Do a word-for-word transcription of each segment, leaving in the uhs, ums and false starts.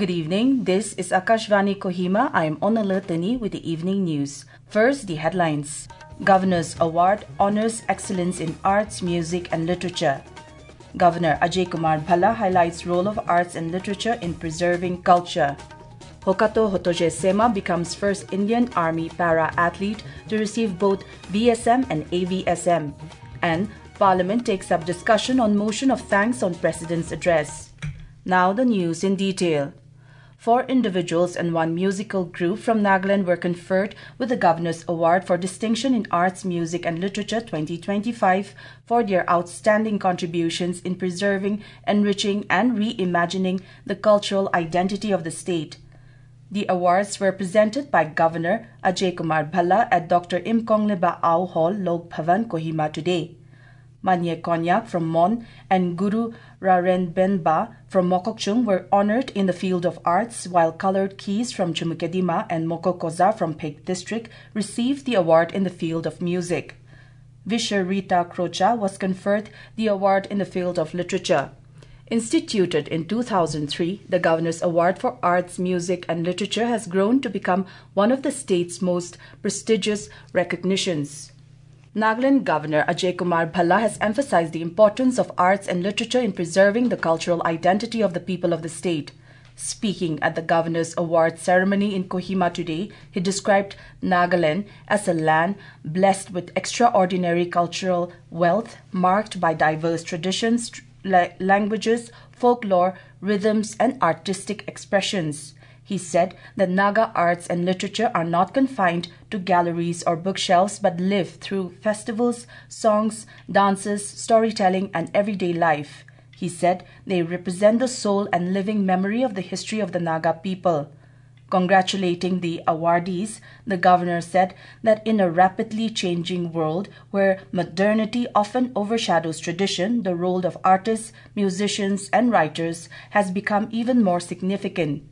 Good evening, this is Akashvani Kohima. I am Onala Tani with the evening news. First, the headlines. Governor's Award honors excellence in arts, music and literature. Governor Ajay Kumar Bhalla highlights role of arts and literature in preserving culture. Hokato Hotoje Sema becomes first Indian Army para-athlete to receive both V S M and A V S M. And Parliament takes up discussion on motion of thanks on President's address. Now the news in detail. Four individuals and one musical group from Nagaland were conferred with the Governor's Award for Distinction in Arts, Music and Literature twenty twenty-five for their outstanding contributions in preserving, enriching and reimagining the cultural identity of the state. The awards were presented by Governor Ajay Kumar Bhalla at Doctor Imkongleba Ao Hall, Lok Bhavan, Kohima today. Manye Konyak from Mon and Guru Raren Benba from Mokokchung were honored in the field of arts, while Colored Keys from Chumukedima and Mokokoza from Peck District received the award in the field of music. Visher Rita Krocha was conferred the award in the field of literature. Instituted in two thousand three, the Governor's Award for Arts, Music and Literature has grown to become one of the state's most prestigious recognitions. Nagaland Governor Ajay Kumar Bhalla has emphasized the importance of arts and literature in preserving the cultural identity of the people of the state. Speaking at the Governor's Award ceremony in Kohima today, he described Nagaland as a land blessed with extraordinary cultural wealth marked by diverse traditions, languages, folklore, rhythms and artistic expressions. He said that Naga arts and literature are not confined to galleries or bookshelves but live through festivals, songs, dances, storytelling and everyday life. He said they represent the soul and living memory of the history of the Naga people. Congratulating the awardees, the governor said that in a rapidly changing world where modernity often overshadows tradition, the role of artists, musicians and writers has become even more significant.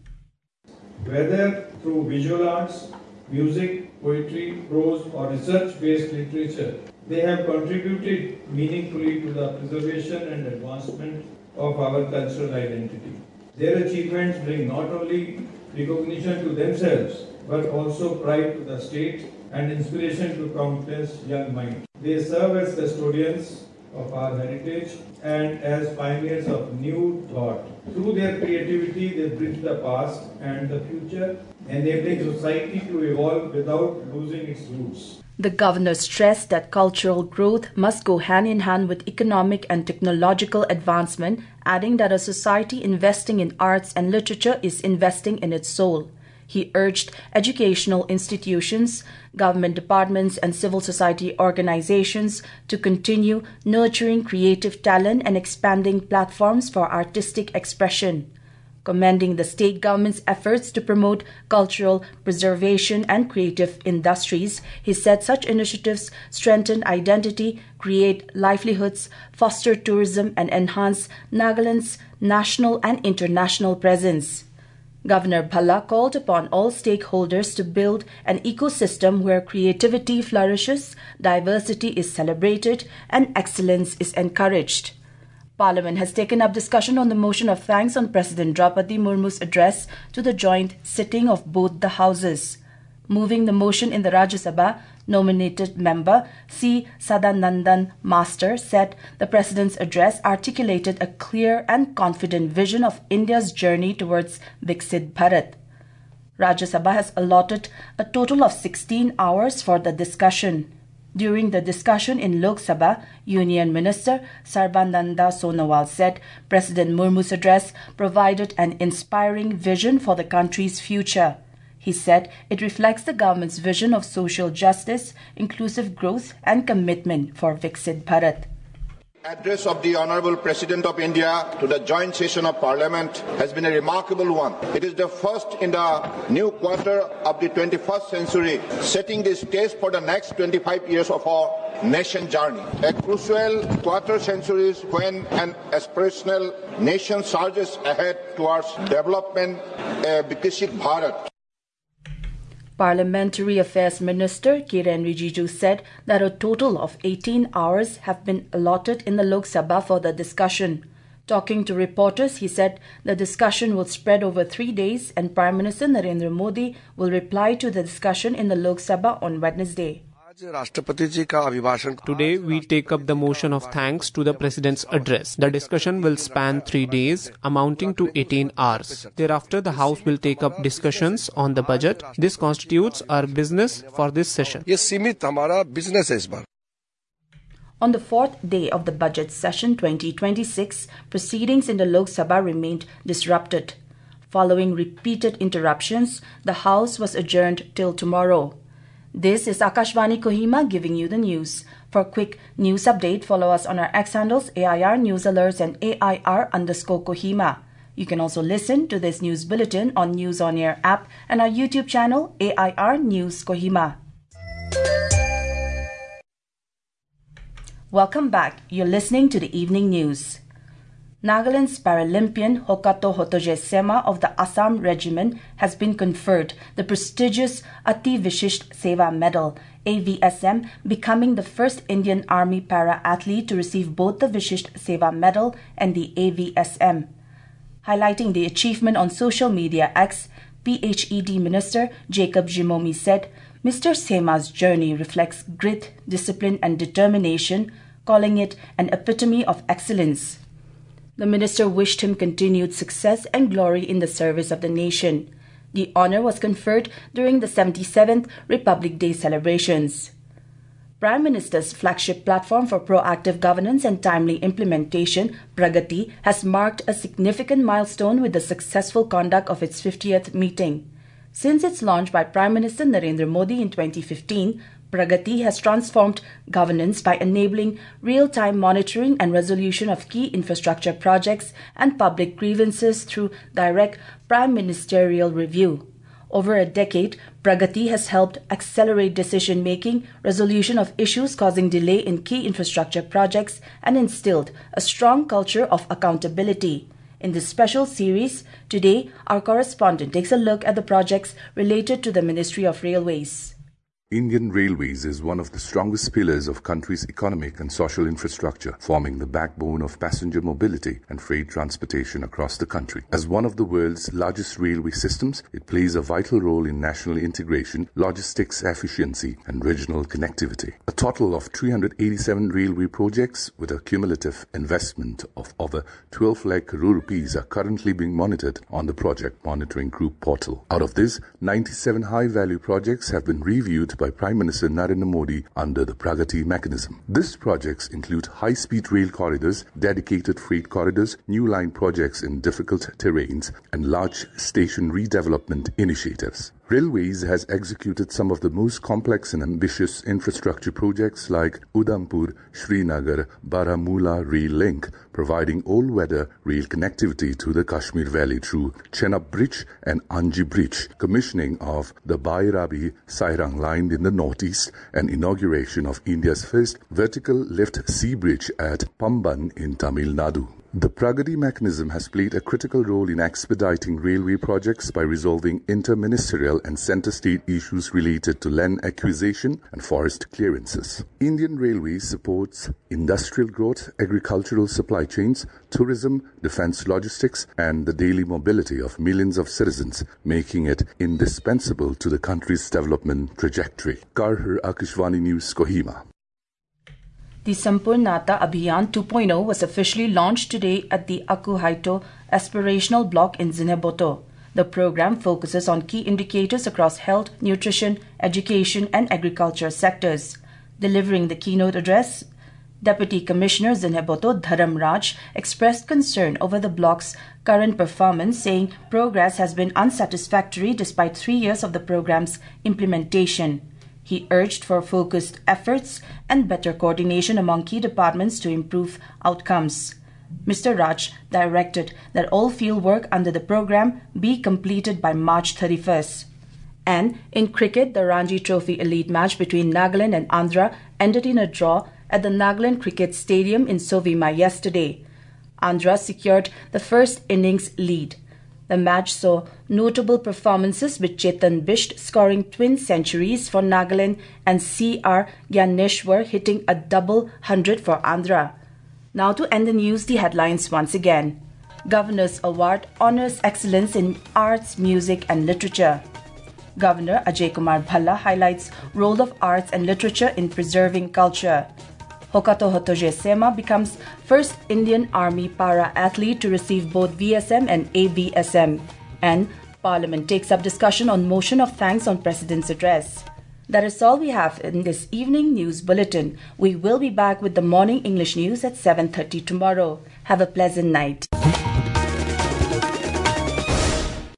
Whether through visual arts, music, poetry, prose or research-based literature, they have contributed meaningfully to the preservation and advancement of our cultural identity. Their achievements bring not only recognition to themselves, but also pride to the state and inspiration to countless young minds. They serve as custodians of our heritage and as pioneers of new thought. Through their creativity, they bridge the past and the future, enabling society to evolve without losing its roots. The governor stressed that cultural growth must go hand in hand with economic and technological advancement, adding that a society investing in arts and literature is investing in its soul. He urged educational institutions, government departments and civil society organizations to continue nurturing creative talent and expanding platforms for artistic expression. Commending the state government's efforts to promote cultural preservation and creative industries, he said such initiatives strengthen identity, create livelihoods, foster tourism and enhance Nagaland's national and international presence. Governor Bhalla called upon all stakeholders to build an ecosystem where creativity flourishes, diversity is celebrated, and excellence is encouraged. Parliament has taken up discussion on the motion of thanks on President Draupadi Murmu's address to the joint sitting of both the houses. Moving the motion in the Rajya Sabha, nominated member C. Sadanandan Master said the President's address articulated a clear and confident vision of India's journey towards Viksit Bharat. Rajya Sabha has allotted a total of sixteen hours for the discussion. During the discussion in Lok Sabha, Union Minister Sarbananda Sonowal said President Murmu's address provided an inspiring vision for the country's future. He said it reflects the government's vision of social justice, inclusive growth and commitment for Viksit Bharat. Address of the Honourable President of India to the joint session of Parliament has been a remarkable one. It is the first in the new quarter of the twenty-first century, setting the stage for the next twenty-five years of our nation journey. A crucial quarter century when an aspirational nation surges ahead towards development, a Viksit Bharat. Parliamentary Affairs Minister Kiren Rijiju said that a total of eighteen hours have been allotted in the Lok Sabha for the discussion. Talking to reporters, he said the discussion will spread over three days and Prime Minister Narendra Modi will reply to the discussion in the Lok Sabha on Wednesday. Today, we take up the motion of thanks to the President's address. The discussion will span three days, amounting to eighteen hours. Thereafter, the House will take up discussions on the budget. This constitutes our business for this session. On the fourth day of the budget session twenty twenty-six, proceedings in the Lok Sabha remained disrupted. Following repeated interruptions, the House was adjourned till tomorrow. This is Akashvani Kohima giving you the news. For quick news update, follow us on our X handles A I R News Alerts and A I R underscore Kohima. You can also listen to this news bulletin on News On Air app and our YouTube channel A I R News Kohima. Welcome back. You're listening to the evening news. Nagaland's Paralympian Hokato Hotoje-sema of the Assam Regiment has been conferred the prestigious Ati Vishisht Seva Medal, A V S M, becoming the first Indian Army para-athlete to receive both the Vishisht Seva Medal and the A V S M. Highlighting the achievement on social media X, P H E D Minister Jacob Jimomi said, Mister Sema's journey reflects grit, discipline and determination, calling it an epitome of excellence. The minister wished him continued success and glory in the service of the nation. The honor was conferred during the seventy-seventh Republic Day celebrations. Prime Minister's flagship platform for proactive governance and timely implementation, Pragati, has marked a significant milestone with the successful conduct of its fiftieth meeting. Since its launch by Prime Minister Narendra Modi in twenty fifteen, Pragati has transformed governance by enabling real-time monitoring and resolution of key infrastructure projects and public grievances through direct prime ministerial review. Over a decade, Pragati has helped accelerate decision-making, resolution of issues causing delay in key infrastructure projects, and instilled a strong culture of accountability. In this special series, today, our correspondent takes a look at the projects related to the Ministry of Railways. Indian Railways is one of the strongest pillars of country's economic and social infrastructure, forming the backbone of passenger mobility and freight transportation across the country. As one of the world's largest railway systems, it plays a vital role in national integration, logistics efficiency, and regional connectivity. A total of three hundred eighty-seven railway projects with a cumulative investment of over twelve lakh crore rupees are currently being monitored on the Project Monitoring Group portal. Out of this, ninety-seven high-value projects have been reviewed by Prime Minister Narendra Modi under the Pragati mechanism. These projects include high-speed rail corridors, dedicated freight corridors, new line projects in difficult terrains, and large station redevelopment initiatives. Railways has executed some of the most complex and ambitious infrastructure projects like Udhampur-Srinagar-Baramulla Rail Link, providing all-weather rail connectivity to the Kashmir Valley through Chenab Bridge and Anji Bridge, commissioning of the Bairabi-Sairang line in the northeast, and inauguration of India's first vertical lift sea bridge at Pamban in Tamil Nadu. The Pragati mechanism has played a critical role in expediting railway projects by resolving inter-ministerial and centre-state issues related to land acquisition and forest clearances. Indian Railways supports industrial growth, agricultural supply chains, tourism, defence logistics, and the daily mobility of millions of citizens, making it indispensable to the country's development trajectory. Karhar Akashvani News, Kohima. The Sampurnata Abhiyan two point oh was officially launched today at the Akuhaito Aspirational Block in Zinheboto. The program focuses on key indicators across health, nutrition, education and agriculture sectors. Delivering the keynote address, Deputy Commissioner Zinheboto Dharam Raj expressed concern over the block's current performance, saying progress has been unsatisfactory despite three years of the program's implementation. He urged for focused efforts and better coordination among key departments to improve outcomes. Mister Raj directed that all field work under the program be completed by March thirty-first. And in cricket, the Ranji Trophy elite match between Nagaland and Andhra ended in a draw at the Nagaland Cricket Stadium in Sovima yesterday. Andhra secured the first innings lead. The match saw notable performances with Chetan Bisht scoring twin centuries for Nagaland and C R Gyaneshwar hitting a double hundred for Andhra. Now to end the news, the headlines once again. Governor's Award honors excellence in arts, music and literature. Governor Ajay Kumar Bhalla highlights role of arts and literature in preserving culture. Hokato Hotoje Sema becomes first Indian Army para-athlete to receive both V S M and A B S M. And Parliament takes up discussion on motion of thanks on President's address. That is all we have in this evening news bulletin. We will be back with the morning English news at seven thirty tomorrow. Have a pleasant night.